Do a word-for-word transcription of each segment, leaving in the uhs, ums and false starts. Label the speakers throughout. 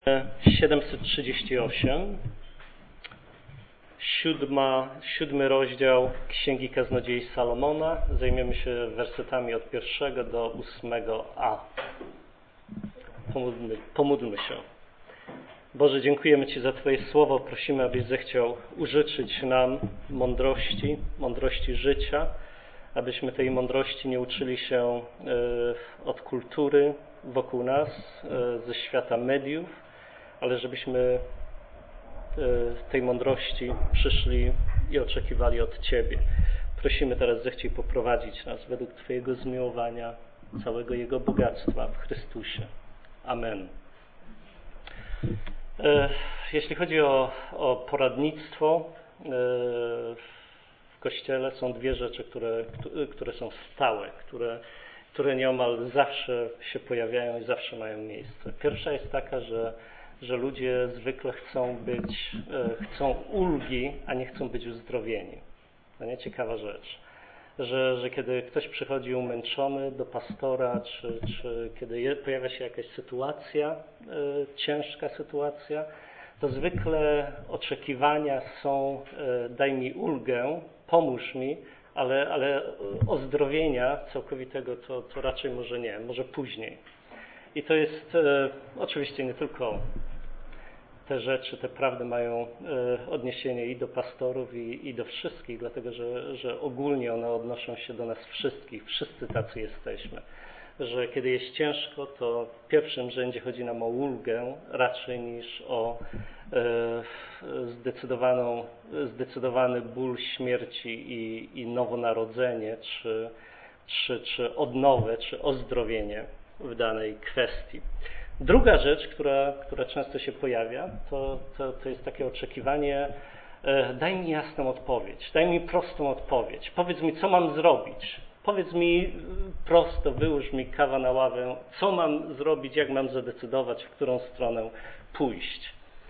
Speaker 1: siedemset trzydzieści osiem, siódma, siódmy rozdział Księgi Kaznodziei Salomona. Zajmiemy się wersetami od pierwszego do ósmego a. Pomódlmy, pomódlmy się. Boże, dziękujemy Ci za Twoje słowo. Prosimy, abyś zechciał użyczyć nam mądrości, mądrości życia, abyśmy tej mądrości nie uczyli się od kultury wokół nas, ze świata mediów, ale żebyśmy tej mądrości przyszli i oczekiwali od Ciebie. Prosimy teraz, zechciej poprowadzić nas według Twojego zmiłowania, całego Jego bogactwa w Chrystusie. Amen. Jeśli chodzi o, o poradnictwo w Kościele, są dwie rzeczy, które, które są stałe, które, które nieomal zawsze się pojawiają i zawsze mają miejsce. Pierwsza jest taka, że że ludzie zwykle chcą być, chcą ulgi, a nie chcą być uzdrowieni. To nie ciekawa rzecz. Że, że kiedy ktoś przychodzi umęczony do pastora, czy, czy kiedy pojawia się jakaś sytuacja, ciężka sytuacja, to zwykle oczekiwania są: daj mi ulgę, pomóż mi, ale, ale ozdrowienia całkowitego to, to raczej może nie, może później. I to jest e, oczywiście nie tylko te rzeczy, te prawdy mają e, odniesienie i do pastorów, i, i do wszystkich, dlatego że, że ogólnie one odnoszą się do nas wszystkich, wszyscy tacy jesteśmy. Że kiedy jest ciężko, to w pierwszym rzędzie chodzi nam o ulgę raczej niż o e, zdecydowaną, zdecydowany ból śmierci i, i nowonarodzenie, czy, czy, czy odnowę, czy ozdrowienie w danej kwestii. Druga rzecz, która, która często się pojawia, to, to, to jest takie oczekiwanie: e, daj mi jasną odpowiedź, daj mi prostą odpowiedź, powiedz mi, co mam zrobić, powiedz mi prosto, wyłóż mi kawa na ławę, co mam zrobić, jak mam zadecydować, w którą stronę pójść.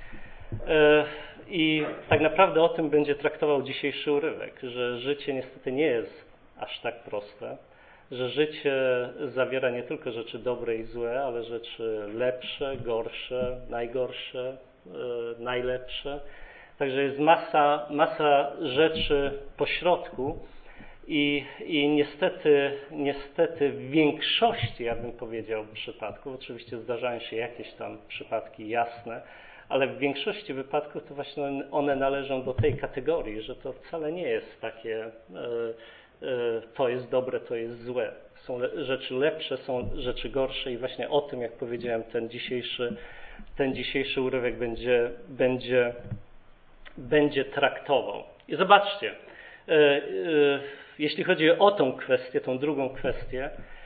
Speaker 1: E, I tak naprawdę o tym będzie traktował dzisiejszy urywek, że życie niestety nie jest aż tak proste, że życie zawiera nie tylko rzeczy dobre i złe, ale rzeczy lepsze, gorsze, najgorsze, yy, najlepsze. Także jest masa, masa rzeczy pośrodku i, i niestety, niestety w większości, ja bym powiedział, przypadków, oczywiście zdarzają się jakieś tam przypadki jasne, ale w większości wypadków to właśnie one należą do tej kategorii, że to wcale nie jest takie yy, to jest dobre, to jest złe. Są rzeczy lepsze, są rzeczy gorsze i właśnie o tym, jak powiedziałem, ten dzisiejszy, ten dzisiejszy urywek będzie, będzie, będzie traktował. I zobaczcie, jeśli chodzi o tą kwestię, tą drugą kwestię,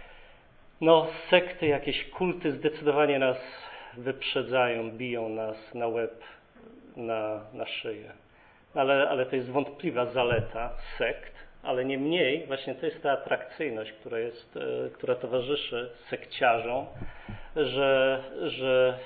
Speaker 1: no sekty, jakieś kulty zdecydowanie nas wyprzedzają, biją nas na łeb, na, na szyję. Ale, ale to jest wątpliwa zaleta sekt. Ale niemniej właśnie to jest ta atrakcyjność, która, jest, która towarzyszy sekciarzom, że, że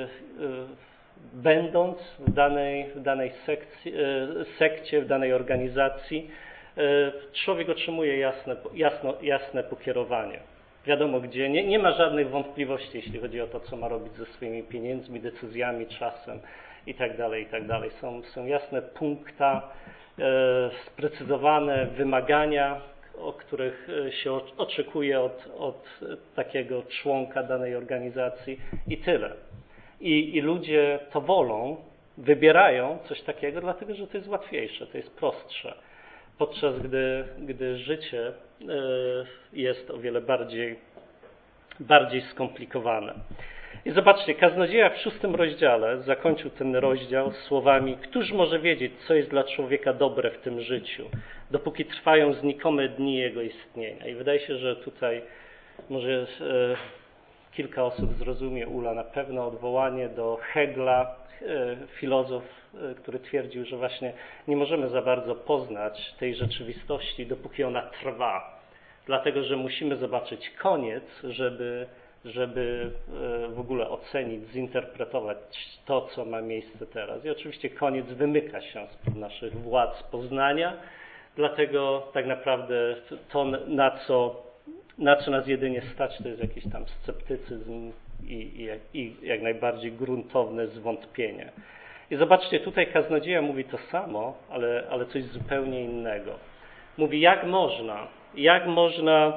Speaker 1: będąc w danej, w danej sekcji, sekcie, w danej organizacji, człowiek otrzymuje jasne, jasno, jasne pokierowanie. Wiadomo gdzie, nie, nie ma żadnych wątpliwości, jeśli chodzi o to, co ma robić ze swoimi pieniędzmi, decyzjami, czasem itd., itd. Są, są jasne punkta, sprecyzowane wymagania, o których się oczekuje od, od takiego członka danej organizacji i tyle. I, I ludzie to wolą, wybierają coś takiego, dlatego że to jest łatwiejsze, to jest prostsze. Podczas gdy, gdy życie jest o wiele bardziej, bardziej skomplikowane. I zobaczcie, Kaznodzieja w szóstym rozdziale zakończył ten rozdział słowami: któż może wiedzieć, co jest dla człowieka dobre w tym życiu, dopóki trwają znikome dni jego istnienia. I wydaje się, że tutaj może e, kilka osób zrozumie, Ula na pewno, odwołanie do Hegla, e, filozof, e, który twierdził, że właśnie nie możemy za bardzo poznać tej rzeczywistości, dopóki ona trwa. Dlatego, że musimy zobaczyć koniec, żeby żeby w ogóle ocenić, zinterpretować to, co ma miejsce teraz. I oczywiście koniec wymyka się spod naszych władz poznania, dlatego tak naprawdę to, na co, na co nas jedynie stać, to jest jakiś tam sceptycyzm, i, i, i jak najbardziej gruntowne zwątpienie. I zobaczcie, tutaj kaznodzieja mówi to samo, ale, ale coś zupełnie innego. Mówi, jak można, jak można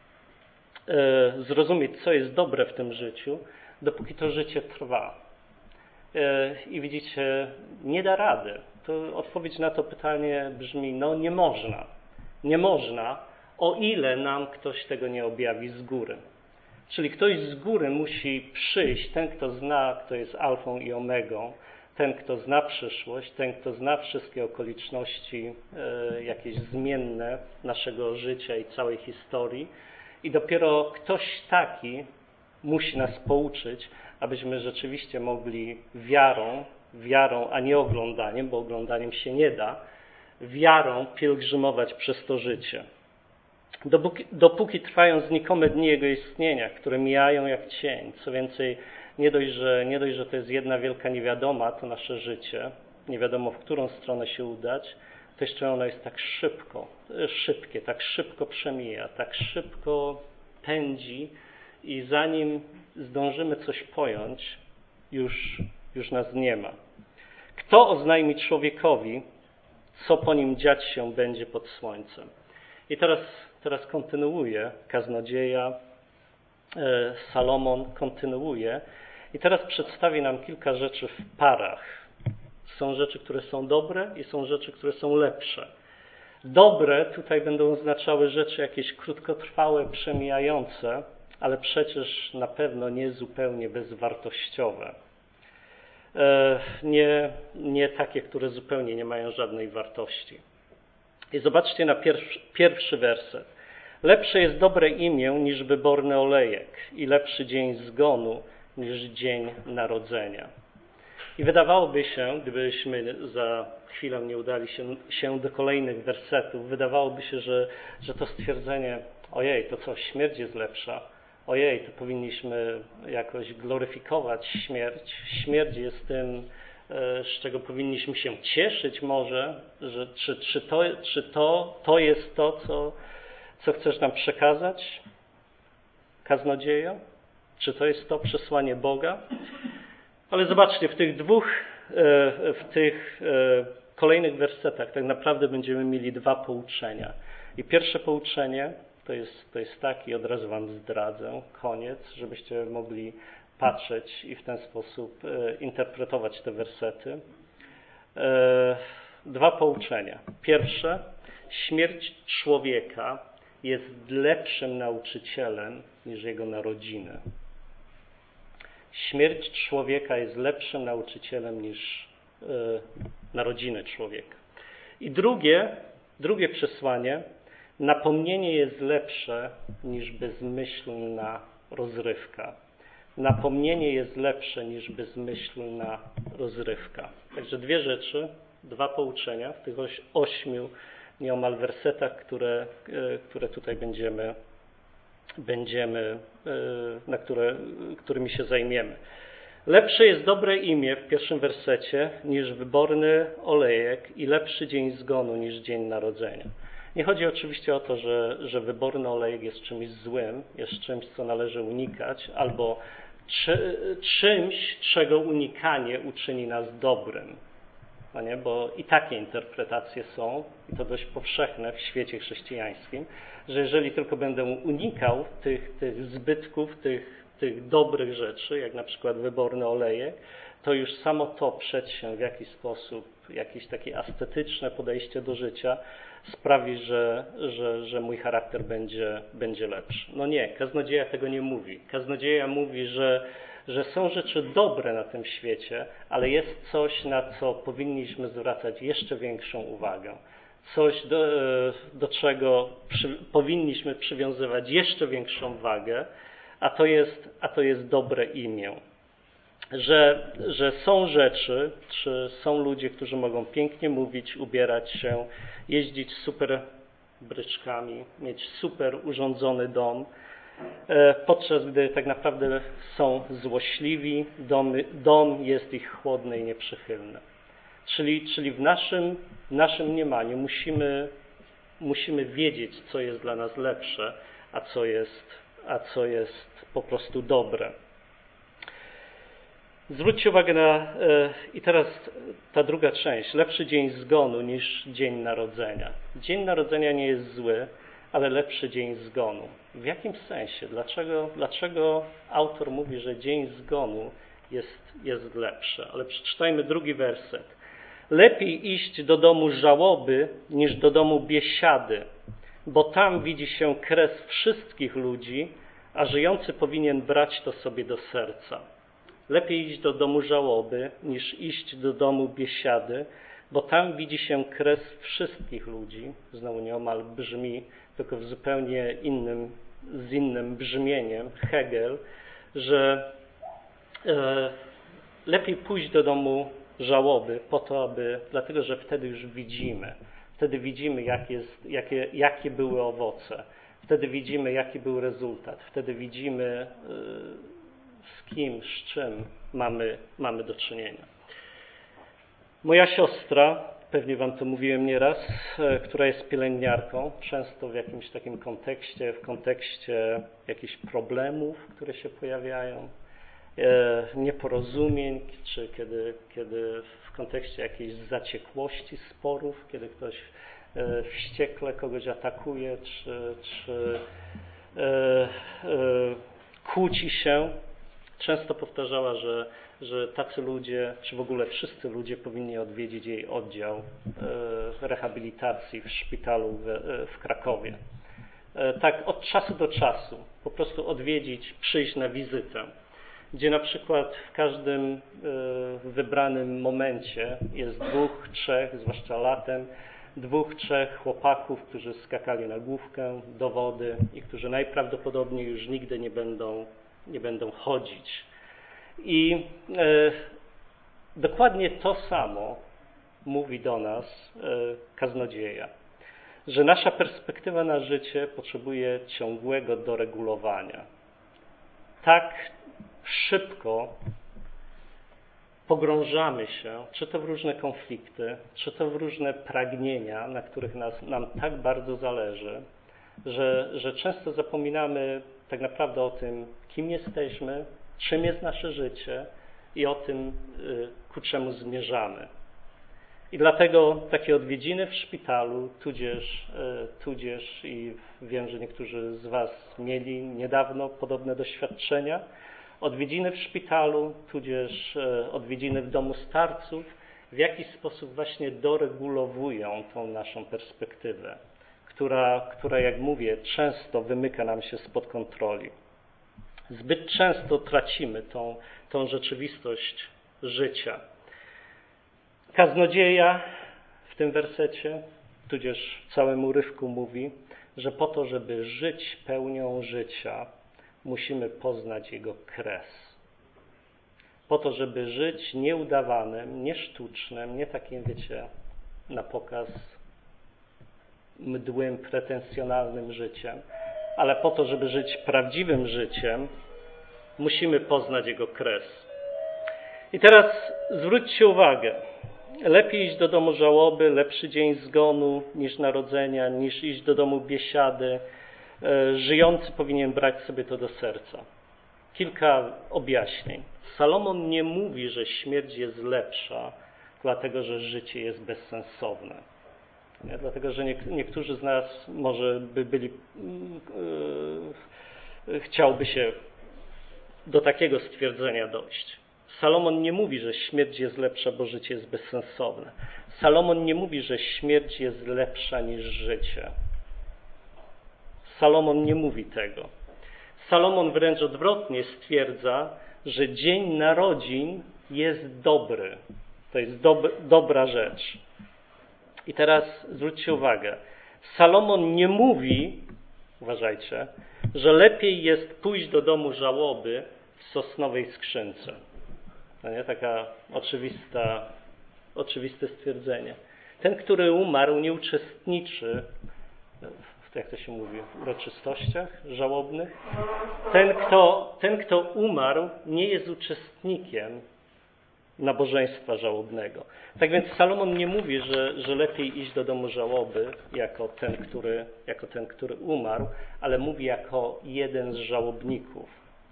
Speaker 1: e, zrozumieć, co jest dobre w tym życiu, dopóki to życie trwa. E, I widzicie, nie da rady. To odpowiedź na to pytanie brzmi, no nie można. Nie można, o ile nam ktoś tego nie objawi z góry. Czyli ktoś z góry musi przyjść, ten, kto zna, kto jest alfą i omegą, ten, kto zna przyszłość, ten, kto zna wszystkie okoliczności e, jakieś zmienne naszego życia i całej historii. I dopiero ktoś taki musi nas pouczyć, abyśmy rzeczywiście mogli wiarą, wiarą, a nie oglądaniem, bo oglądaniem się nie da, wiarą pielgrzymować przez to życie. Dopóki, dopóki trwają znikome dni Jego istnienia, które mijają jak cień. Co więcej, nie dość, że, nie dość, że to jest jedna wielka niewiadoma, to nasze życie, nie wiadomo w którą stronę się udać, to jeszcze ono jest tak szybko, szybkie, tak szybko przemija, tak szybko pędzi i zanim zdążymy coś pojąć, już, już nas nie ma. Kto oznajmi człowiekowi, co po nim dziać się będzie pod słońcem? I teraz, teraz kontynuuje kaznodzieja, e, Salomon kontynuuje i teraz przedstawi nam kilka rzeczy w parach. Są rzeczy, które są dobre i są rzeczy, które są lepsze. Dobre tutaj będą oznaczały rzeczy jakieś krótkotrwałe, przemijające, ale przecież na pewno nie zupełnie bezwartościowe. E, nie, nie takie, które zupełnie nie mają żadnej wartości. I zobaczcie na pierwszy, pierwszy werset. Lepsze jest dobre imię niż wyborny olejek i lepszy dzień zgonu niż dzień narodzenia. I wydawałoby się, gdybyśmy za chwilę nie udali się, się do kolejnych wersetów, wydawałoby się, że, że to stwierdzenie, ojej, to co, śmierć jest lepsza, ojej, to powinniśmy jakoś gloryfikować śmierć. Śmierć jest tym, z czego powinniśmy się cieszyć może, że czy, czy, to, czy to, to jest to, co, co chcesz nam przekazać, kaznodziejo? Czy to jest to przesłanie Boga? Ale zobaczcie, w tych dwóch, w tych kolejnych wersetach tak naprawdę będziemy mieli dwa pouczenia. I pierwsze pouczenie to jest, to jest takie, od razu wam zdradzę, koniec, żebyście mogli patrzeć i w ten sposób interpretować te wersety. Dwa pouczenia. Pierwsze, śmierć człowieka jest lepszym nauczycielem niż jego narodziny. Śmierć człowieka jest lepszym nauczycielem niż y, narodziny człowieka. I drugie, drugie przesłanie, napomnienie jest lepsze niż bezmyślna rozrywka. Napomnienie jest lepsze niż bezmyślna rozrywka. Także dwie rzeczy, dwa pouczenia w tych oś, ośmiu nieomal wersetach, które, które tutaj będziemy, będziemy na które, którymi się zajmiemy. Lepsze jest dobre imię w pierwszym wersecie niż wyborny olejek i lepszy dzień zgonu niż dzień narodzenia. Nie chodzi oczywiście o to, że, że wyborny olejek jest czymś złym, jest czymś, co należy unikać, albo czy, czymś, czego unikanie uczyni nas dobrym. No nie? Bo i takie interpretacje są, i to dość powszechne w świecie chrześcijańskim, że jeżeli tylko będę unikał tych, tych zbytków, tych, tych dobrych rzeczy, jak na przykład wyborny olejek, to już samo to przed się w jakiś sposób, jakieś takie ascetyczne podejście do życia sprawi, że, że, że mój charakter będzie, będzie lepszy. No nie, kaznodzieja tego nie mówi. Kaznodzieja mówi, że, że są rzeczy dobre na tym świecie, ale jest coś, na co powinniśmy zwracać jeszcze większą uwagę. Coś, do, do czego przy, powinniśmy przywiązywać jeszcze większą wagę, a to jest, a to jest dobre imię. Że, że są rzeczy, czy są ludzie, którzy mogą pięknie mówić, ubierać się, jeździć super bryczkami, mieć super urządzony dom, podczas gdy tak naprawdę są złośliwi, dom, dom jest ich chłodny i nieprzychylny. Czyli, czyli w naszym, naszym mniemaniu musimy, musimy wiedzieć, co jest dla nas lepsze, a co jest, a co jest po prostu dobre. Zwróćcie uwagę na, i teraz ta druga część, lepszy dzień zgonu niż dzień narodzenia. Dzień narodzenia nie jest zły, ale lepszy dzień zgonu. W jakim sensie? Dlaczego, dlaczego autor mówi, że dzień zgonu jest, jest lepszy? Ale przeczytajmy drugi werset. Lepiej iść do domu żałoby niż do domu biesiady, bo tam widzi się kres wszystkich ludzi, a żyjący powinien brać to sobie do serca. Lepiej iść do domu żałoby niż iść do domu biesiady, bo tam widzi się kres wszystkich ludzi. Znowu nieomal brzmi, tylko w zupełnie innym, z innym brzmieniem, Hegel, że e, lepiej pójść do domu żałoby po to, aby, dlatego że wtedy już widzimy. Wtedy widzimy, jak jest, jakie, jakie były owoce. Wtedy widzimy, jaki był rezultat. Wtedy widzimy, e, z kim, z czym mamy, mamy do czynienia. Moja siostra, pewnie wam to mówiłem nieraz, która jest pielęgniarką, często w jakimś takim kontekście, w kontekście jakichś problemów, które się pojawiają, nieporozumień, czy kiedy, kiedy w kontekście jakiejś zaciekłości, sporów, kiedy ktoś wściekle kogoś atakuje, czy, czy e, e, kłóci się, często powtarzała, że, że tacy ludzie, czy w ogóle wszyscy ludzie powinni odwiedzić jej oddział e, rehabilitacji w szpitalu w, e, w Krakowie. E, tak od czasu do czasu po prostu odwiedzić, przyjść na wizytę, gdzie na przykład w każdym e, wybranym momencie jest dwóch, trzech, zwłaszcza latem, dwóch, trzech chłopaków, którzy skakali na główkę do wody i którzy najprawdopodobniej już nigdy nie będą nie będą chodzić. I e, dokładnie to samo mówi do nas e, kaznodzieja, że nasza perspektywa na życie potrzebuje ciągłego doregulowania. Tak szybko pogrążamy się, czy to w różne konflikty, czy to w różne pragnienia, na których nas, nam tak bardzo zależy, że, że często zapominamy tak naprawdę o tym, kim jesteśmy, czym jest nasze życie i o tym, ku czemu zmierzamy. I dlatego takie odwiedziny w szpitalu, tudzież, tudzież i wiem, że niektórzy z was mieli niedawno podobne doświadczenia, odwiedziny w szpitalu, tudzież odwiedziny w domu starców w jakiś sposób właśnie doregulowują tą naszą perspektywę, która, która, jak mówię, często wymyka nam się spod kontroli. Zbyt często tracimy tą, tą rzeczywistość życia. Kaznodzieja w tym wersecie, tudzież w całym urywku mówi, że po to, żeby żyć pełnią życia, musimy poznać jego kres. Po to, żeby żyć nieudawanym, nie sztucznym, nie takim, wiecie, na pokaz mdłym, pretensjonalnym życiem, ale po to, żeby żyć prawdziwym życiem, musimy poznać jego kres. I teraz zwróćcie uwagę, lepiej iść do domu żałoby, lepszy dzień zgonu niż narodzenia, niż iść do domu biesiady. Żyjący powinien brać sobie to do serca. Kilka objaśnień. Salomon nie mówi, że śmierć jest lepsza, dlatego że życie jest bezsensowne. Nie? Dlatego, że niektórzy z nas może by byli, yy, chciałby się do takiego stwierdzenia dojść. Salomon nie mówi, że śmierć jest lepsza, bo życie jest bezsensowne. Salomon nie mówi, że śmierć jest lepsza niż życie. Salomon nie mówi tego. Salomon wręcz odwrotnie stwierdza, że dzień narodzin jest dobry. To jest dob- dobra rzecz. I teraz zwróćcie uwagę. Salomon nie mówi, uważajcie, że lepiej jest pójść do domu żałoby w sosnowej skrzynce. To nie taka oczywista, oczywiste stwierdzenie. Ten, który umarł, nie uczestniczy w, jak to się mówi, w uroczystościach żałobnych. Ten kto, ten, kto umarł, nie jest uczestnikiem nabożeństwa żałobnego. Tak więc Salomon nie mówi, że, że lepiej iść do domu żałoby jako ten, który, jako ten, który umarł, ale mówi jako jeden z żałobników.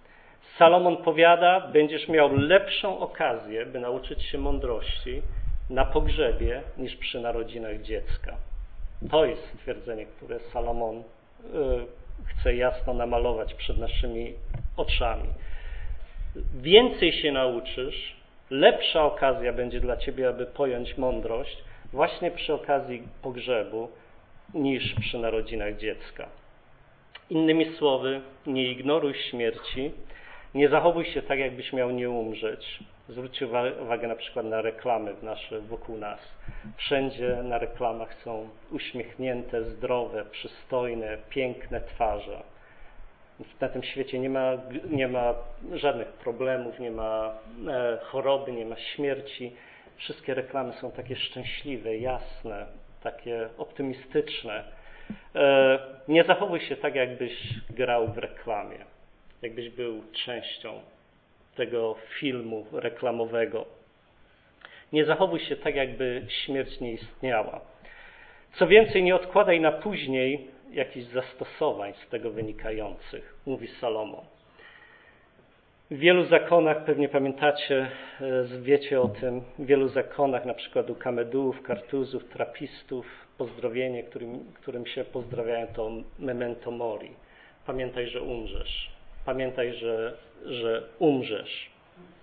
Speaker 1: Salomon powiada, będziesz miał lepszą okazję, by nauczyć się mądrości na pogrzebie niż przy narodzinach dziecka. To jest stwierdzenie, które Salomon y, chce jasno namalować przed naszymi oczami. Więcej się nauczysz, lepsza okazja będzie dla ciebie, aby pojąć mądrość właśnie przy okazji pogrzebu niż przy narodzinach dziecka. Innymi słowy, nie ignoruj śmierci, nie zachowuj się tak, jakbyś miał nie umrzeć. Zwróćcie uwagę na przykład na reklamy w nasze, wokół nas. Wszędzie na reklamach są uśmiechnięte, zdrowe, przystojne, piękne twarze. Na tym świecie nie ma, nie ma żadnych problemów, nie ma e, choroby, nie ma śmierci. Wszystkie reklamy są takie szczęśliwe, jasne, takie optymistyczne. E, nie zachowuj się tak, jakbyś grał w reklamie, jakbyś był częścią tego filmu reklamowego. Nie zachowuj się tak, jakby śmierć nie istniała. Co więcej, nie odkładaj na później jakichś zastosowań z tego wynikających, mówi Salomon. W wielu zakonach, pewnie pamiętacie, wiecie o tym, w wielu zakonach, na przykład u kamedułów, kartuzów, trapistów, pozdrowienie, którym, którym się pozdrawiają, to memento mori. Pamiętaj, że umrzesz. Pamiętaj, że, że umrzesz.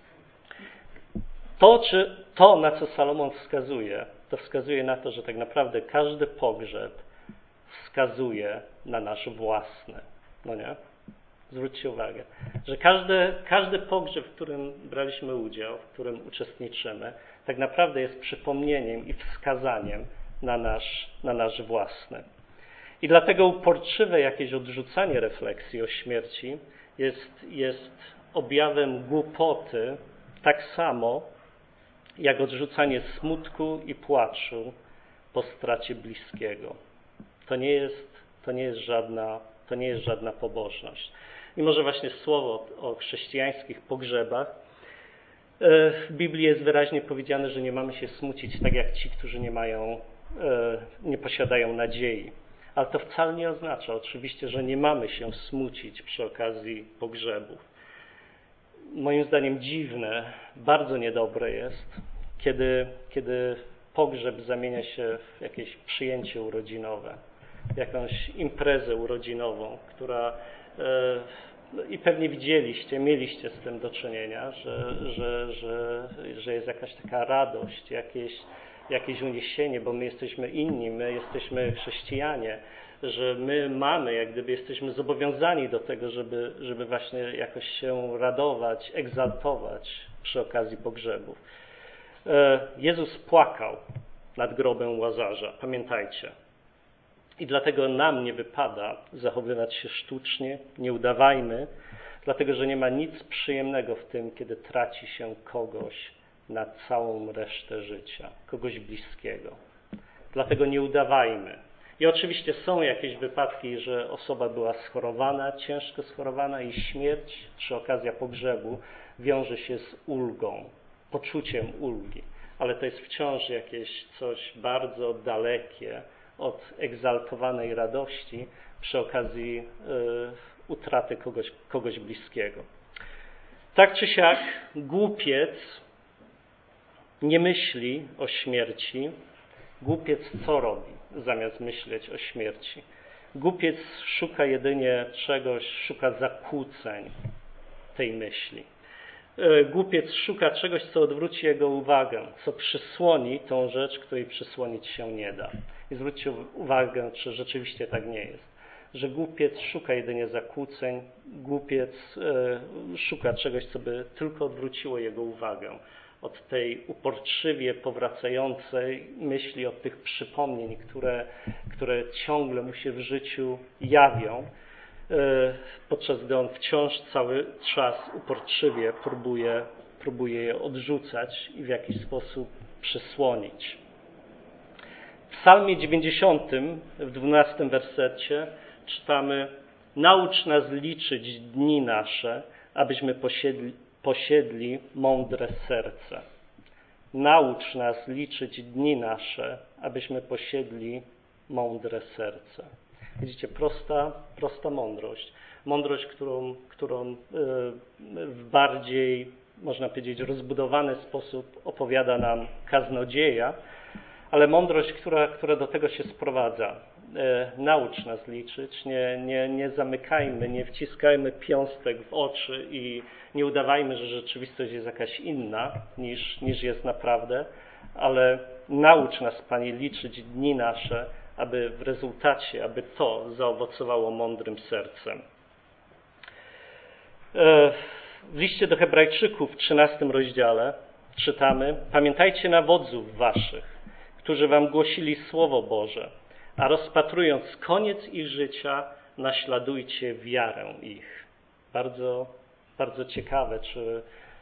Speaker 1: To, czy, to, na co Salomon wskazuje, to wskazuje na to, że tak naprawdę każdy pogrzeb wskazuje na nasz własny. No nie? Zwróćcie uwagę, że każdy, każdy pogrzeb, w którym braliśmy udział, w którym uczestniczymy, tak naprawdę jest przypomnieniem i wskazaniem na nasz, na nasz własny. I dlatego uporczywe jakieś odrzucanie refleksji o śmierci jest, jest objawem głupoty, tak samo jak odrzucanie smutku i płaczu po stracie bliskiego. To nie jest, to nie jest żadna, to nie jest żadna pobożność. I może właśnie słowo o chrześcijańskich pogrzebach. W Biblii jest wyraźnie powiedziane, że nie mamy się smucić tak jak ci, którzy nie mają, nie posiadają nadziei. Ale to wcale nie oznacza oczywiście, że nie mamy się smucić przy okazji pogrzebów. Moim zdaniem dziwne, bardzo niedobre jest, kiedy, kiedy pogrzeb zamienia się w jakieś przyjęcie urodzinowe, jakąś imprezę urodzinową, która e, i pewnie widzieliście, mieliście z tym do czynienia, że, że, że, że jest jakaś taka radość, jakieś, jakieś uniesienie, bo my jesteśmy inni, my jesteśmy chrześcijanie, że my mamy, jak gdyby jesteśmy zobowiązani do tego, żeby, żeby właśnie jakoś się radować, egzaltować przy okazji pogrzebów. Jezus płakał nad grobem Łazarza, pamiętajcie. I dlatego nam nie wypada zachowywać się sztucznie, nie udawajmy, dlatego że nie ma nic przyjemnego w tym, kiedy traci się kogoś na całą resztę życia, kogoś bliskiego. Dlatego nie udawajmy. I oczywiście są jakieś wypadki, że osoba była schorowana, ciężko schorowana i śmierć przy okazji pogrzebu wiąże się z ulgą, poczuciem ulgi. Ale to jest wciąż jakieś coś bardzo dalekie od egzaltowanej radości przy okazji y, utraty kogoś, kogoś bliskiego. Tak czy siak, głupiec nie myśli o śmierci. Głupiec co robi, zamiast myśleć o śmierci? Głupiec szuka jedynie czegoś, szuka zakłóceń tej myśli. Głupiec szuka czegoś, co odwróci jego uwagę, co przysłoni tą rzecz, której przysłonić się nie da. I zwróćcie uwagę, czy rzeczywiście tak nie jest. Że głupiec szuka jedynie zakłóceń, głupiec e, szuka czegoś, co by tylko odwróciło jego uwagę od tej uporczywie powracającej myśli, od tych przypomnień, które, które ciągle mu się w życiu jawią, podczas gdy on wciąż cały czas uporczywie próbuje, próbuje je odrzucać i w jakiś sposób przysłonić. W Psalmie dziewięćdziesiątym, w dwunastym wersecie czytamy: naucz nas liczyć dni nasze, abyśmy posiedli, posiedli mądre serce. Naucz nas liczyć dni nasze, abyśmy posiedli mądre serce. Widzicie, prosta, prosta mądrość. Mądrość, którą, którą w bardziej, można powiedzieć, rozbudowany sposób opowiada nam kaznodzieja, ale mądrość, która, która do tego się sprowadza. Naucz nas liczyć, nie, nie, nie zamykajmy, nie wciskajmy piąstek w oczy i nie udawajmy, że rzeczywistość jest jakaś inna niż, niż jest naprawdę, ale naucz nas, Panie, liczyć dni nasze, aby w rezultacie, aby to zaowocowało mądrym sercem. W liście do Hebrajczyków w trzynastym rozdziale czytamy: pamiętajcie na wodzów waszych, którzy wam głosili Słowo Boże, a rozpatrując koniec ich życia, naśladujcie wiarę ich. Bardzo, bardzo ciekawe, czy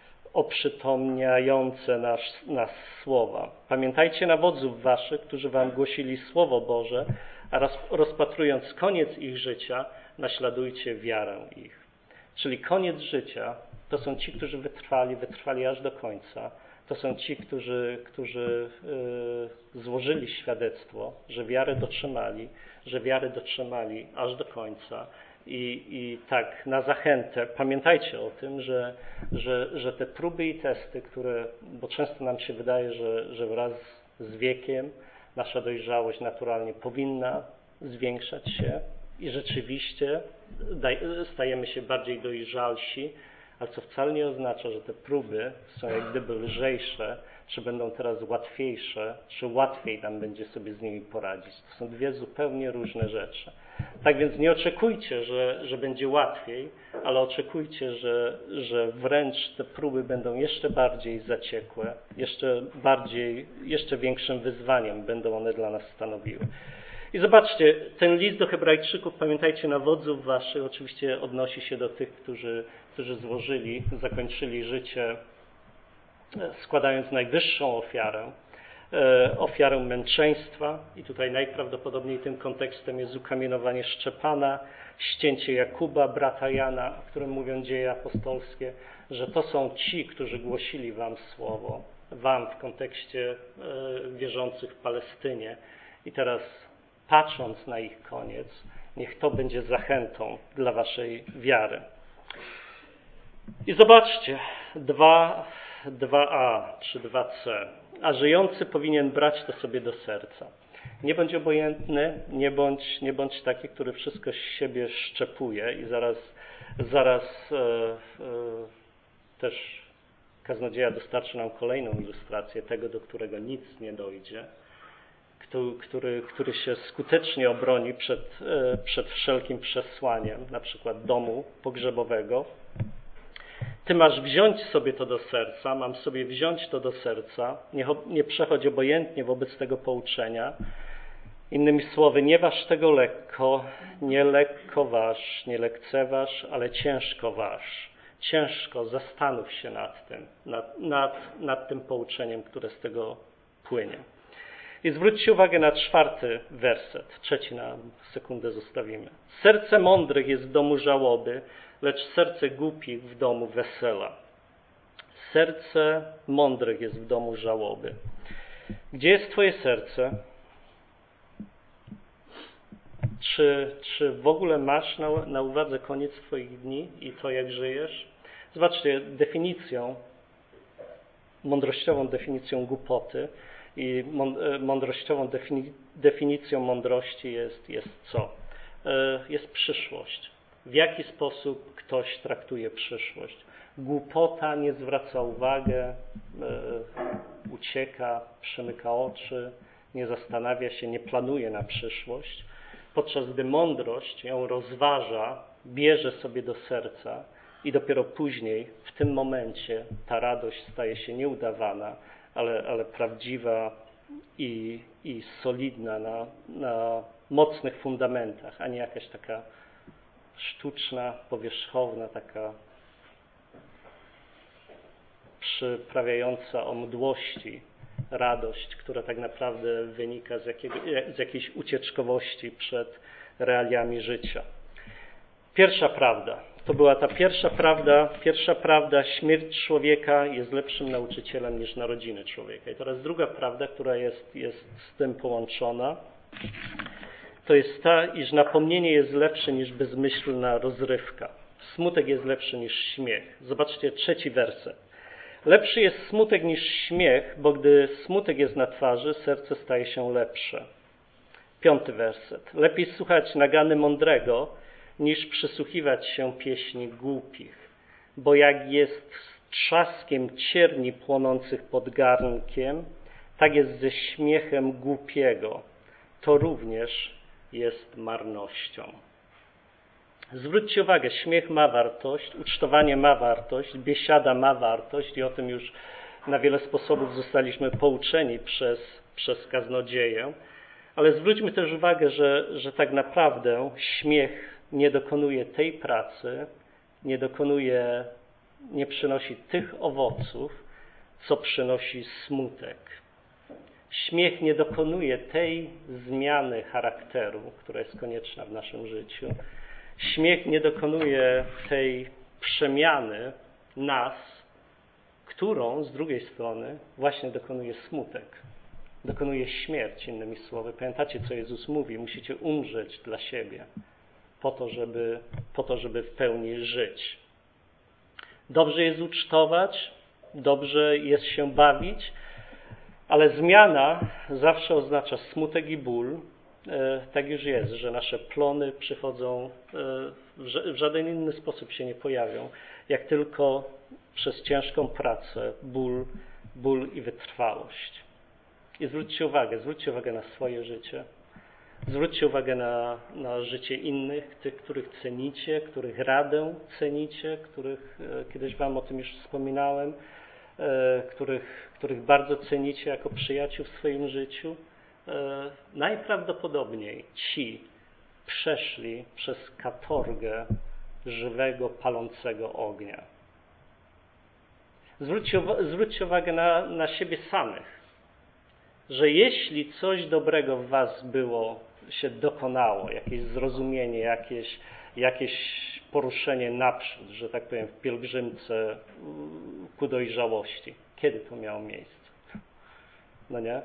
Speaker 1: oprzytomniające nas, nas słowa. Pamiętajcie na wodzów waszych, którzy wam głosili Słowo Boże, a roz, rozpatrując koniec ich życia, naśladujcie wiarę ich. Czyli koniec życia to są ci, którzy wytrwali, wytrwali aż do końca. To są ci, którzy, którzy yy, złożyli świadectwo, że wiarę dotrzymali, że wiarę dotrzymali aż do końca. I, i tak na zachętę pamiętajcie o tym, że, że, że te próby i testy, które, bo często nam się wydaje, że, że wraz z wiekiem nasza dojrzałość naturalnie powinna zwiększać się i rzeczywiście daj, stajemy się bardziej dojrzalsi, ale co wcale nie oznacza, że te próby są jak gdyby lżejsze, czy będą teraz łatwiejsze, czy łatwiej nam będzie sobie z nimi poradzić. To są dwie zupełnie różne rzeczy. Tak więc nie oczekujcie, że, że będzie łatwiej, ale oczekujcie, że, że wręcz te próby będą jeszcze bardziej zaciekłe, jeszcze bardziej, jeszcze większym wyzwaniem będą one dla nas stanowiły. I zobaczcie, ten list do Hebrajczyków, pamiętajcie na wodzów waszych, oczywiście odnosi się do tych, którzy, którzy złożyli, zakończyli życie składając najwyższą ofiarę, e, ofiarę męczeństwa. I tutaj najprawdopodobniej tym kontekstem jest ukamienowanie Szczepana, ścięcie Jakuba, brata Jana, o którym mówią dzieje apostolskie, że to są ci, którzy głosili wam słowo, wam w kontekście e, wierzących w Palestynie. I teraz patrząc na ich koniec, niech to będzie zachętą dla waszej wiary. I zobaczcie, dwa a czy dwa c. A żyjący powinien brać to sobie do serca. Nie bądź obojętny, nie bądź, nie bądź taki, który wszystko z siebie szczepuje i zaraz, zaraz e, e, też kaznodzieja dostarczy nam kolejną ilustrację tego, do którego nic nie dojdzie. Który, który się skutecznie obroni przed, przed wszelkim przesłaniem, na przykład domu pogrzebowego. Ty masz wziąć sobie to do serca, mam sobie wziąć to do serca, nie, nie przechodź obojętnie wobec tego pouczenia. Innymi słowy, nie waż tego lekko, nie lekko waż, nie lekceważ, ale ciężko waż. Ciężko, zastanów się nad tym, nad, nad, nad tym pouczeniem, które z tego płynie. I zwróćcie uwagę na czwarty werset, trzeci na sekundę zostawimy. Serce mądrych jest w domu żałoby, lecz serce głupich w domu wesela. Serce mądrych jest w domu żałoby. Gdzie jest twoje serce? Czy, czy w ogóle masz na, na uwadze koniec twoich dni i to, jak żyjesz? Zobaczcie, definicją, mądrościową definicją głupoty i mądrościową definicją mądrości jest, jest co? Jest przyszłość. W jaki sposób ktoś traktuje przyszłość? Głupota nie zwraca uwagi, ucieka, przymyka oczy, nie zastanawia się, nie planuje na przyszłość, podczas gdy mądrość ją rozważa, bierze sobie do serca i dopiero później, w tym momencie, ta radość staje się nieudawana, ale, ale prawdziwa i, i solidna na, na mocnych fundamentach, a nie jakaś taka sztuczna, powierzchowna, taka przyprawiająca o mdłości radość, która tak naprawdę wynika z, jakiego, z jakiejś ucieczkowości przed realiami życia. Pierwsza prawda. To była ta pierwsza prawda, pierwsza prawda, śmierć człowieka jest lepszym nauczycielem niż narodziny człowieka. I teraz druga prawda, która jest, jest z tym połączona. to jest ta, iż napomnienie jest lepsze niż bezmyślna rozrywka. Smutek jest lepszy niż śmiech. Zobaczcie trzeci werset. Lepszy jest smutek niż śmiech, bo gdy smutek jest na twarzy, serce staje się lepsze. Piąty werset. Lepiej słuchać nagany mądrego, niż przysłuchiwać się pieśni głupich. Bo jak jest z trzaskiem cierni płonących pod garnkiem, tak jest ze śmiechem głupiego. To również jest marnością. Zwróćcie uwagę, śmiech ma wartość, ucztowanie ma wartość, biesiada ma wartość i o tym już na wiele sposobów zostaliśmy pouczeni przez, przez kaznodzieję. Ale zwróćmy też uwagę, że, że tak naprawdę śmiech nie dokonuje tej pracy, nie dokonuje, nie przynosi tych owoców, co przynosi smutek. Śmiech nie dokonuje tej zmiany charakteru, która jest konieczna w naszym życiu. Śmiech nie dokonuje tej przemiany nas, którą z drugiej strony właśnie dokonuje smutek. Dokonuje śmierć, innymi słowy. Pamiętacie, co Jezus mówi? Musicie umrzeć dla siebie, po to, żeby, po to, żeby w pełni żyć. Dobrze jest ucztować, dobrze jest się bawić, ale zmiana zawsze oznacza smutek i ból. Tak już jest, że nasze plony przychodzą, w żaden inny sposób się nie pojawią, jak tylko przez ciężką pracę, ból, ból i wytrwałość. I zwróćcie uwagę, zwróćcie uwagę na swoje życie. Zwróćcie uwagę na, na życie innych, tych, których cenicie, których radę cenicie, których, kiedyś wam o tym już wspominałem, których, których bardzo cenicie jako przyjaciół w swoim życiu. Najprawdopodobniej ci przeszli przez katorgę żywego, palącego ognia. Zwróćcie, zwróćcie uwagę na, na siebie samych, że jeśli coś dobrego w was było, się dokonało, jakieś zrozumienie, jakieś, jakieś poruszenie naprzód, że tak powiem, w pielgrzymce ku dojrzałości, kiedy to miało miejsce? No nie?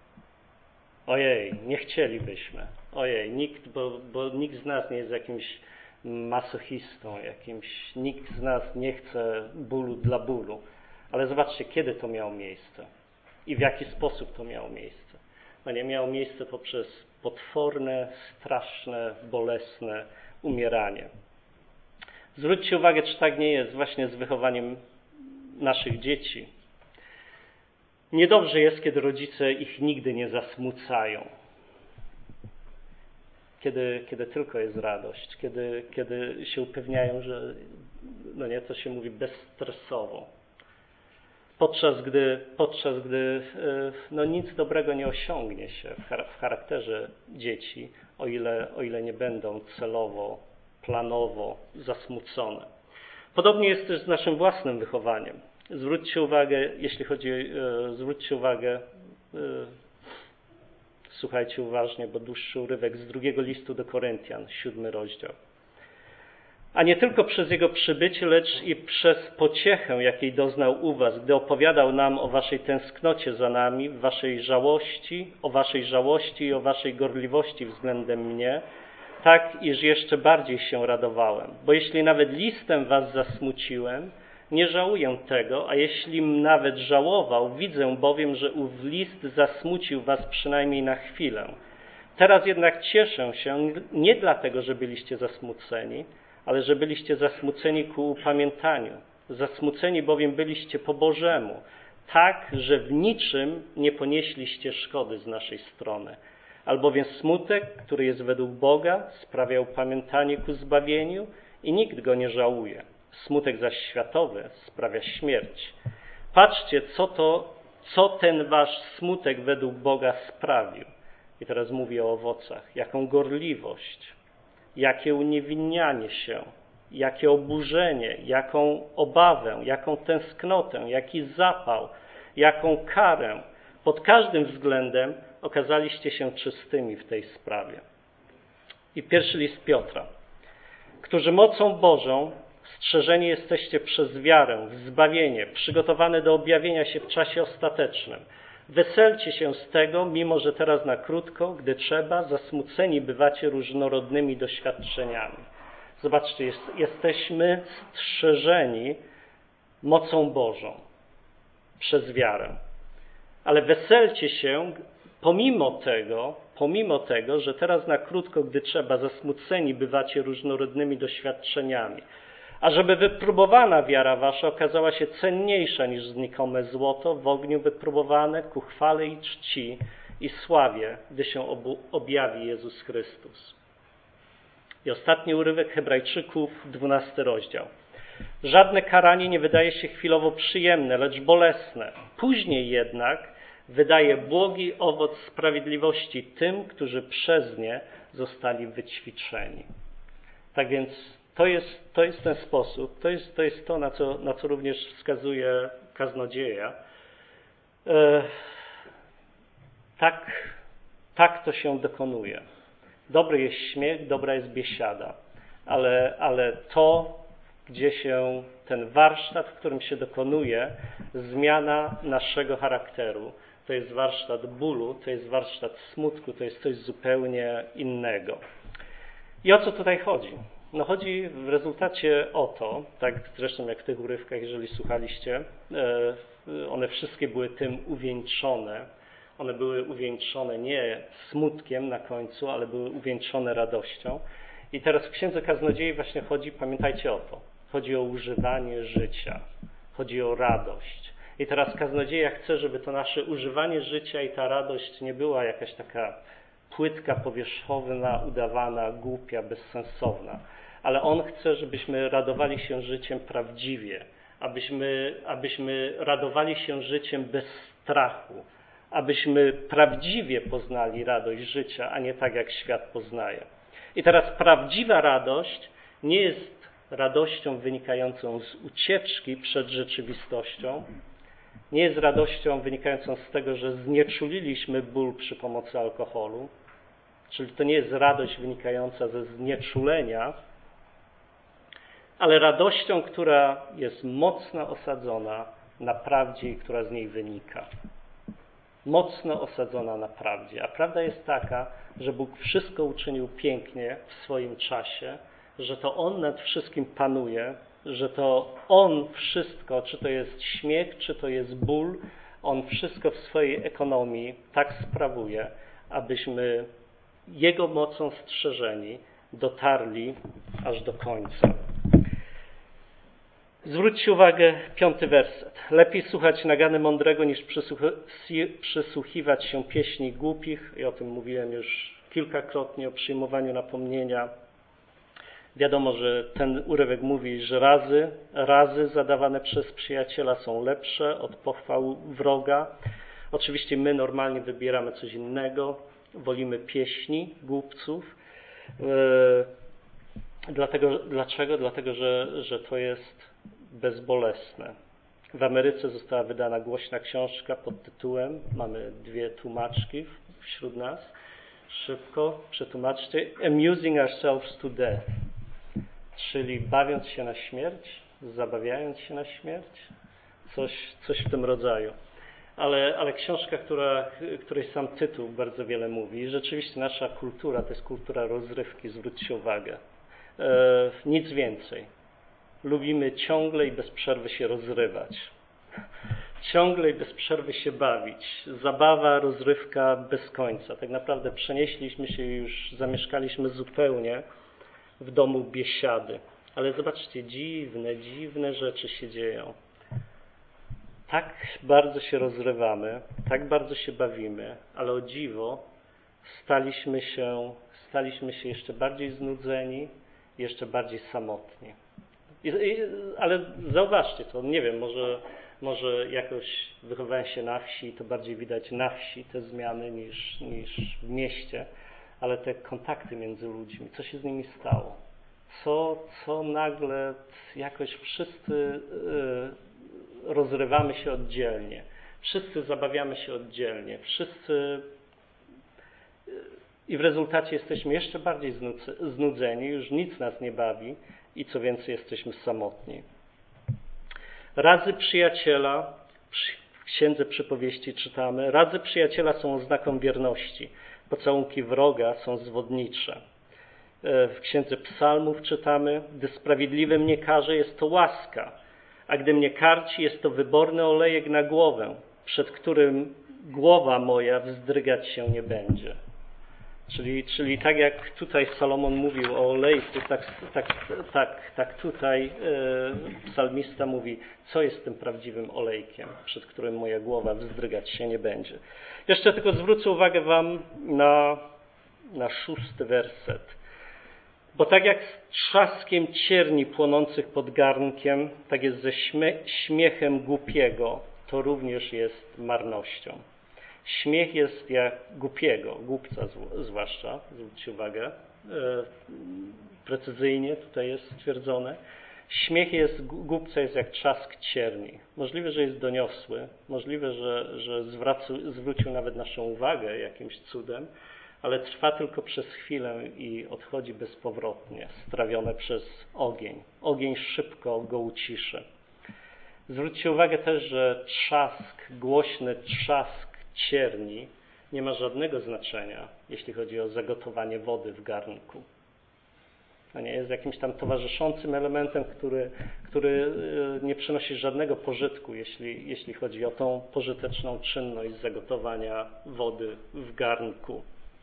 Speaker 1: Ojej, nie chcielibyśmy. Ojej, nikt, bo, bo nikt z nas nie jest jakimś masochistą, jakimś, nikt z nas nie chce bólu dla bólu. Ale zobaczcie, kiedy to miało miejsce i w jaki sposób to miało miejsce. No nie miało miejsce poprzez potworne, straszne, bolesne umieranie. Zwróćcie uwagę, czy tak nie jest właśnie z wychowaniem naszych dzieci. Niedobrze jest, kiedy rodzice ich nigdy nie zasmucają. Kiedy, kiedy tylko jest radość, kiedy, kiedy się upewniają, że no nie, to się mówi bezstresowo. Podczas gdy, podczas gdy no nic dobrego nie osiągnie się w charakterze dzieci, o ile, o ile nie będą celowo, planowo zasmucone. Podobnie jest też z naszym własnym wychowaniem. Zwróćcie uwagę, jeśli chodzi, zwróćcie uwagę, słuchajcie uważnie, bo dłuższy urywek z drugiego listu do Koryntian, siódmy rozdział. A nie tylko przez jego przybycie, lecz i przez pociechę, jakiej doznał u was, gdy opowiadał nam o waszej tęsknocie za nami, waszej żałości, o waszej żałości i o waszej gorliwości względem mnie, tak iż jeszcze bardziej się radowałem. Bo jeśli nawet listem was zasmuciłem, nie żałuję tego, a jeśli nawet żałował, widzę bowiem, że ów list zasmucił was przynajmniej na chwilę. Teraz jednak cieszę się nie dlatego, że byliście zasmuceni, ale że byliście zasmuceni ku upamiętaniu. Zasmuceni bowiem byliście po Bożemu, tak, że w niczym nie ponieśliście szkody z naszej strony. Albowiem smutek, który jest według Boga, sprawia upamiętanie ku zbawieniu i nikt go nie żałuje. Smutek zaś światowy sprawia śmierć. Patrzcie, co to, co ten wasz smutek według Boga sprawił. I teraz mówię o owocach. Jaką gorliwość, jakie uniewinnianie się, jakie oburzenie, jaką obawę, jaką tęsknotę, jaki zapał, jaką karę. Pod każdym względem okazaliście się czystymi w tej sprawie. I pierwszy list Piotra. Którzy mocą Bożą strzeżeni jesteście przez wiarę w zbawienie, przygotowane do objawienia się w czasie ostatecznym. Weselcie się z tego, mimo że teraz na krótko, gdy trzeba, zasmuceni bywacie różnorodnymi doświadczeniami. Zobaczcie, jest, jesteśmy strzeżeni mocą Bożą przez wiarę. Ale weselcie się pomimo tego, pomimo tego, że teraz na krótko, gdy trzeba, zasmuceni bywacie różnorodnymi doświadczeniami. A żeby wypróbowana wiara wasza okazała się cenniejsza niż znikome złoto, w ogniu wypróbowane ku chwale i czci i sławie, gdy się obu, objawi Jezus Chrystus. I ostatni urywek Hebrajczyków, dwunasty rozdział. Żadne karanie nie wydaje się chwilowo przyjemne, lecz bolesne. Później jednak wydaje błogi owoc sprawiedliwości tym, którzy przez nie zostali wyćwiczeni. Tak więc to jest, to jest ten sposób, to jest to, jest to na, co, na co również wskazuje kaznodzieja. E, tak, tak to się dokonuje. Dobry jest śmiech, dobra jest biesiada, ale, ale to, gdzie się ten warsztat, w którym się dokonuje zmiana naszego charakteru, to jest warsztat bólu, to jest warsztat smutku, to jest coś zupełnie innego. I o co tutaj chodzi? No chodzi w rezultacie o to, tak zresztą jak w tych urywkach, jeżeli słuchaliście, one wszystkie były tym uwieńczone. One były uwieńczone nie smutkiem na końcu, ale były uwieńczone radością. I teraz w Księdze Kaznodziei właśnie chodzi, pamiętajcie o to, chodzi o używanie życia, chodzi o radość. I teraz kaznodzieja chce, żeby to nasze używanie życia i ta radość nie była jakaś taka płytka, powierzchowna, udawana, głupia, bezsensowna. Ale on chce, żebyśmy radowali się życiem prawdziwie, abyśmy, abyśmy radowali się życiem bez strachu, abyśmy prawdziwie poznali radość życia, a nie tak jak świat poznaje. I teraz prawdziwa radość nie jest radością wynikającą z ucieczki przed rzeczywistością, nie jest radością wynikającą z tego, że znieczuliliśmy ból przy pomocy alkoholu, czyli to nie jest radość wynikająca ze znieczulenia, ale radością, która jest mocno osadzona na prawdzie i która z niej wynika. Mocno osadzona na prawdzie. A prawda jest taka, że Bóg wszystko uczynił pięknie w swoim czasie, że to On nad wszystkim panuje, że to On wszystko, czy to jest śmiech, czy to jest ból, On wszystko w swojej ekonomii tak sprawuje, abyśmy Jego mocą strzeżeni dotarli aż do końca. Zwróćcie uwagę, piąty werset. Lepiej słuchać nagany mądrego, niż przysłuchiwać się pieśni głupich. I o tym mówiłem już kilkakrotnie, o przyjmowaniu napomnienia. Wiadomo, że ten urywek mówi, że razy, razy zadawane przez przyjaciela są lepsze od pochwał wroga. Oczywiście my normalnie wybieramy coś innego. Wolimy pieśni głupców. Dlatego, dlaczego? Dlatego, że, że to jest bezbolesne. W Ameryce została wydana głośna książka pod tytułem, mamy dwie tłumaczki wśród nas, szybko przetłumaczcie, Amusing Ourselves to Death, czyli bawiąc się na śmierć, zabawiając się na śmierć, coś, coś w tym rodzaju. Ale, ale książka, która, której sam tytuł bardzo wiele mówi. Rzeczywiście nasza kultura to jest kultura rozrywki, zwróćcie uwagę. E, nic więcej. Lubimy ciągle i bez przerwy się rozrywać. Ciągle i bez przerwy się bawić. Zabawa, rozrywka bez końca. Tak naprawdę przenieśliśmy się już, zamieszkaliśmy zupełnie w domu biesiady. Ale zobaczcie, dziwne, dziwne rzeczy się dzieją. Tak bardzo się rozrywamy, tak bardzo się bawimy, ale o dziwo staliśmy się, staliśmy się jeszcze bardziej znudzeni, jeszcze bardziej samotni. I, i, ale zauważcie to, nie wiem, może, może jakoś wychowałem się na wsi i to bardziej widać na wsi te zmiany niż, niż w mieście, ale te kontakty między ludźmi, co się z nimi stało? Co, co nagle jakoś wszyscy yy, rozrywamy się oddzielnie, wszyscy zabawiamy się oddzielnie, wszyscy yy, i w rezultacie jesteśmy jeszcze bardziej znudzeni, już nic nas nie bawi i co więcej jesteśmy samotni. Razy przyjaciela, Księdze Przypowieści czytamy: razy przyjaciela są oznaką wierności, pocałunki wroga są zwodnicze. W Księdze Psalmów czytamy: gdy sprawiedliwy mnie karze, jest to łaska, a gdy mnie karci, jest to wyborny olejek na głowę, przed którym głowa moja wzdrygać się nie będzie. Czyli, czyli tak jak tutaj Salomon mówił o olejku, tak, tak, tak, tak tutaj e, psalmista mówi, co jest tym prawdziwym olejkiem, przed którym moja głowa wzdrygać się nie będzie. Jeszcze tylko zwrócę uwagę wam na, na szósty werset. Bo tak jak z trzaskiem cierni płonących pod garnkiem, tak jest ze śmie- śmiechem głupiego, to również jest marnością. Śmiech jest jak głupiego, głupca zwłaszcza, zwróćcie uwagę, e, precyzyjnie tutaj jest stwierdzone. Śmiech jest, głupca jest jak trzask cierni. Możliwe, że jest doniosły, możliwe, że, że zwracu, zwrócił nawet naszą uwagę jakimś cudem, ale trwa tylko przez chwilę i odchodzi bezpowrotnie, strawione przez ogień. Ogień szybko go uciszy. Zwróćcie uwagę też, że trzask, głośny trzask cierni nie ma żadnego znaczenia, jeśli chodzi o zagotowanie wody w garnku. A nie jest jakimś tam towarzyszącym elementem, który, który nie przynosi żadnego pożytku, jeśli, jeśli chodzi o tą pożyteczną czynność zagotowania wody w garnku.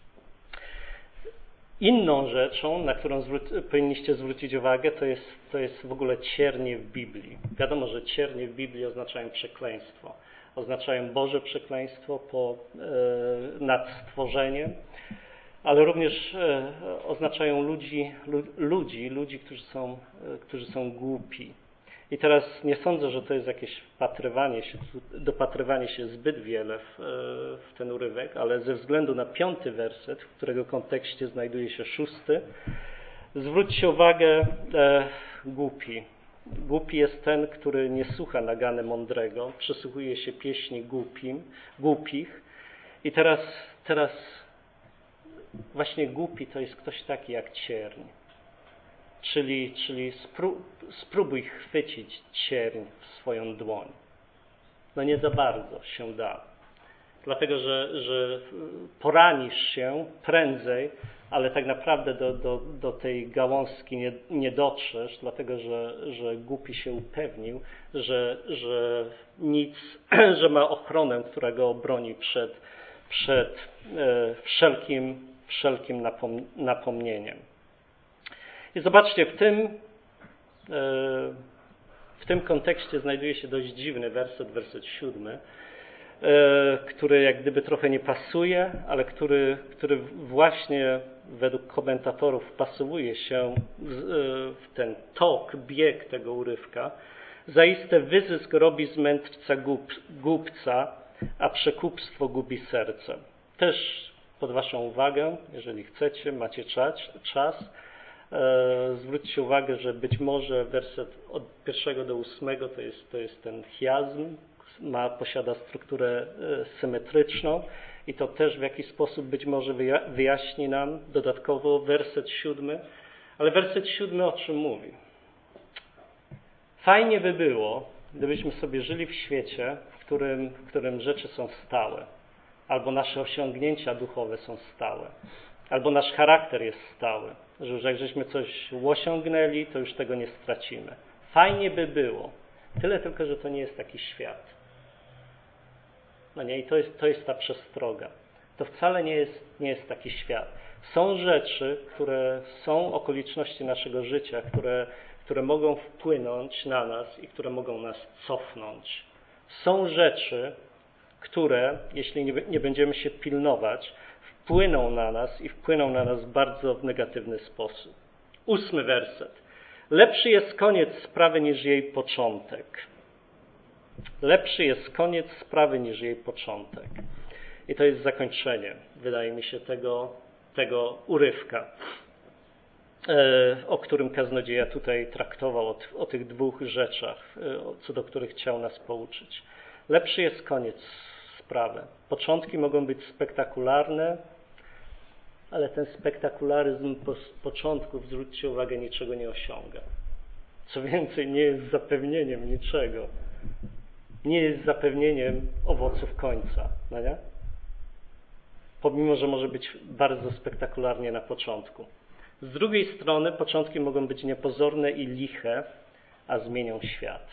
Speaker 1: Inną rzeczą, na którą zwró- powinniście zwrócić uwagę, to jest, to jest w ogóle ciernie w Biblii. Wiadomo, że ciernie w Biblii oznaczają przekleństwo. Oznaczają Boże przekleństwo po, e, nad stworzeniem, ale również e, oznaczają ludzi, lu, ludzi, ludzi którzy, są, e, którzy są głupi. I teraz nie sądzę, że to jest jakieś wpatrywanie się, dopatrywanie się zbyt wiele w, w ten urywek, ale ze względu na piąty werset, w którego kontekście znajduje się szósty, zwróćcie uwagę, e, głupi. Głupi jest ten, który nie słucha nagany mądrego, przysłuchuje się pieśni głupim, głupich. I teraz, teraz właśnie głupi to jest ktoś taki jak cierń. Czyli, czyli spró- spróbuj chwycić cierń w swoją dłoń. No nie za bardzo się da. Dlatego, że, że poranisz się prędzej, ale tak naprawdę do, do, do tej gałązki nie, nie dotrzesz, dlatego, że, że głupi się upewnił, że, że nic, że ma ochronę, która go obroni przed, przed e, wszelkim, wszelkim napom- napomnieniem. I zobaczcie, w tym, w tym kontekście znajduje się dość dziwny werset, werset siódmy, który jak gdyby trochę nie pasuje, ale który, który właśnie według komentatorów wpasowuje się w ten tok, bieg tego urywka. Zaiste wyzysk robi z mędrca głupca, a przekupstwo gubi serce. Też pod waszą uwagę, jeżeli chcecie, macie czas, czas zwróćcie uwagę, że być może werset od pierwszego do ósmego to jest, to jest ten chiazm, ma, posiada strukturę symetryczną i to też w jakiś sposób być może wyjaśni nam dodatkowo werset siódmy. Ale werset siódmy o czym mówi? Fajnie by było, gdybyśmy sobie żyli w świecie, w którym, w którym rzeczy są stałe, albo nasze osiągnięcia duchowe są stałe, albo nasz charakter jest stały, że już jak żeśmy coś osiągnęli, to już tego nie stracimy. Fajnie by było. Tyle tylko, że to nie jest taki świat. No nie, i to jest, to jest ta przestroga. To wcale nie jest, nie jest taki świat. Są rzeczy, które są okoliczności naszego życia, które, które mogą wpłynąć na nas i które mogą nas cofnąć. Są rzeczy, które, jeśli nie, nie będziemy się pilnować, wpłyną na nas i wpłyną na nas bardzo w negatywny sposób. Ósmy werset. Lepszy jest koniec sprawy niż jej początek. Lepszy jest koniec sprawy niż jej początek. I to jest zakończenie, wydaje mi się, tego, tego urywka, o którym kaznodzieja tutaj traktował, o, o tych dwóch rzeczach, co do których chciał nas pouczyć. Lepszy jest koniec sprawy. Początki mogą być spektakularne, ale ten spektakularyzm po, początków, zwróćcie uwagę, niczego nie osiąga. Co więcej, nie jest zapewnieniem niczego. nie jest zapewnieniem owoców końca, no nie? Pomimo, że może być bardzo spektakularnie na początku. Z drugiej strony początki mogą być niepozorne i liche, a zmienią świat.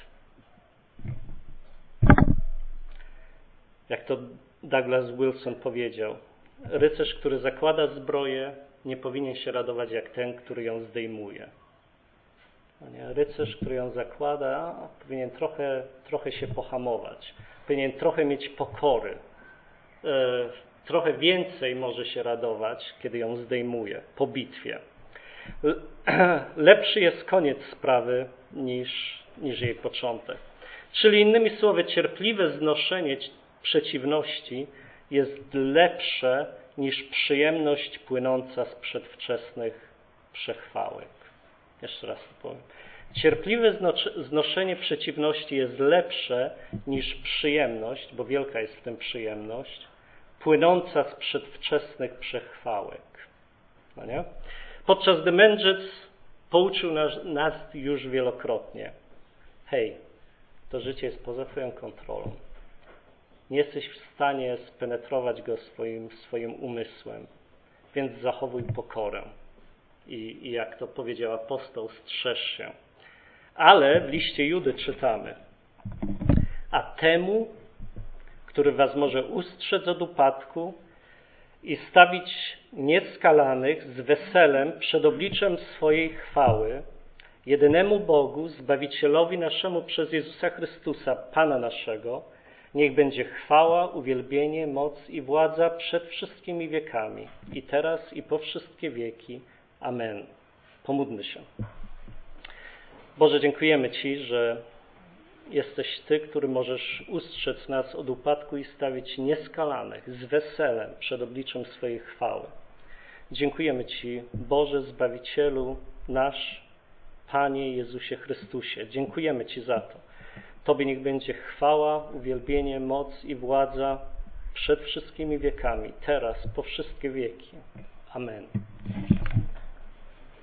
Speaker 1: Jak to Douglas Wilson powiedział, rycerz, który zakłada zbroję, nie powinien się radować jak ten, który ją zdejmuje. Rycerz, który ją zakłada, powinien trochę, trochę się pohamować, powinien trochę mieć pokory, trochę więcej może się radować, kiedy ją zdejmuje po bitwie. Lepszy jest koniec sprawy niż, niż jej początek. Czyli innymi słowy, cierpliwe znoszenie przeciwności jest lepsze niż przyjemność płynąca z przedwczesnych przechwałek. Jeszcze raz to powiem. Cierpliwe znoszenie przeciwności jest lepsze niż przyjemność, bo wielka jest w tym przyjemność, płynąca z przedwczesnych przechwałek. No nie? Podczas gdy mędrzec pouczył nas, nas już wielokrotnie. Hej, to życie jest poza twoją kontrolą. Nie jesteś w stanie spenetrować go swoim, swoim umysłem, więc zachowuj pokorę. I, I jak to powiedział apostoł, strzeż się. Ale w liście Judy czytamy: a temu, który was może ustrzec od upadku i stawić nieskalanych z weselem przed obliczem swojej chwały, jedynemu Bogu, Zbawicielowi naszemu przez Jezusa Chrystusa, Pana naszego, niech będzie chwała, uwielbienie, moc i władza przed wszystkimi wiekami, i teraz, i po wszystkie wieki. Amen. Pomódlmy się. Boże, dziękujemy Ci, że jesteś Ty, który możesz ustrzec nas od upadku i stawić nieskalanych z weselem przed obliczem swojej chwały. Dziękujemy Ci, Boże Zbawicielu nasz, Panie Jezusie Chrystusie. Dziękujemy Ci za to. Tobie niech będzie chwała, uwielbienie, moc i władza przed wszystkimi wiekami, teraz, po wszystkie wieki. Amen.